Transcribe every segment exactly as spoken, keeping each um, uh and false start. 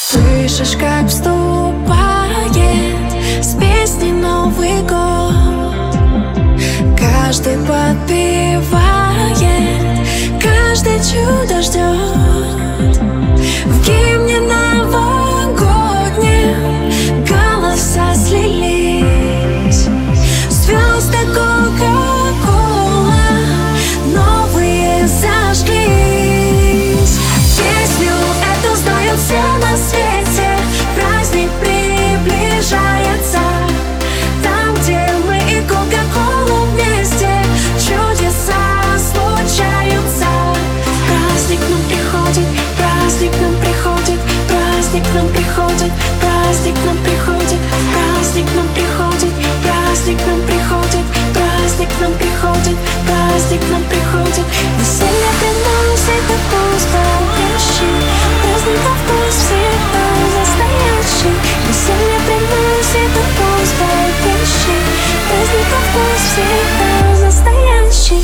Слышишь, как вступает с песней Новый год. Каждый подпевает, каждый чудо ждет. В гимне новогоднем голоса слились. Звезды Кока-Кола новые зажглись. Песню эту знают все на свете. Праздник приближается. Там, где мы и Кока-Кола вместе, чудеса случаются. Праздник к нам приходит, праздник к нам приходит, праздник к нам приходит, праздник к нам приходит, праздник к нам приходит, праздник к нам приходит, праздник к нам приходит, праздник к нам приходит. Веселье приносит и вкус бодрящий, праздника вкус всегда настоящий. Веселье приносит и вкус бодрящий, праздника вкус всегда настоящий.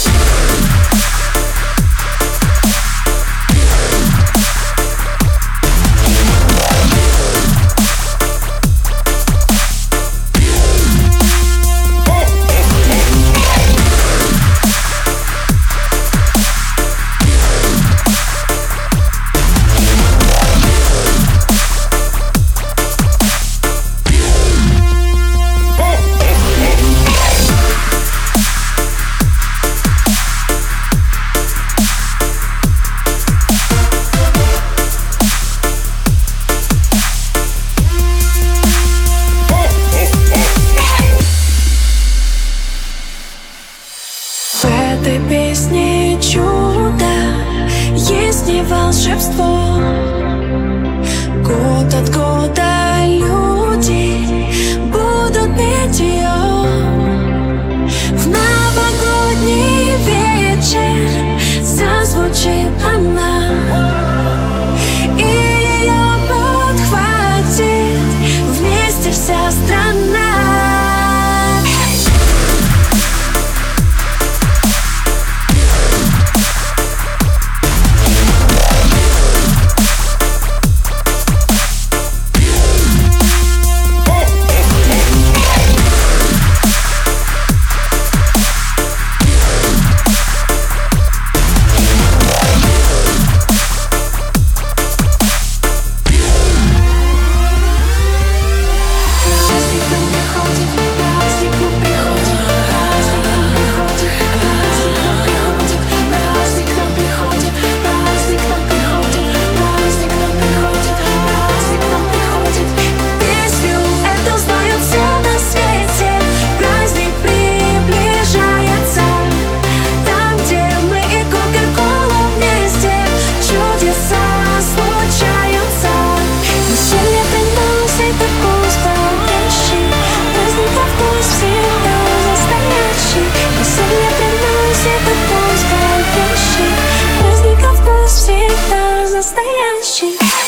В этой песне чудо, есть не волшебство. Год от года люди будут петь ее. В новогодний вечер зазвучит она, и ее подхватит вместе вся страна. Настоящий.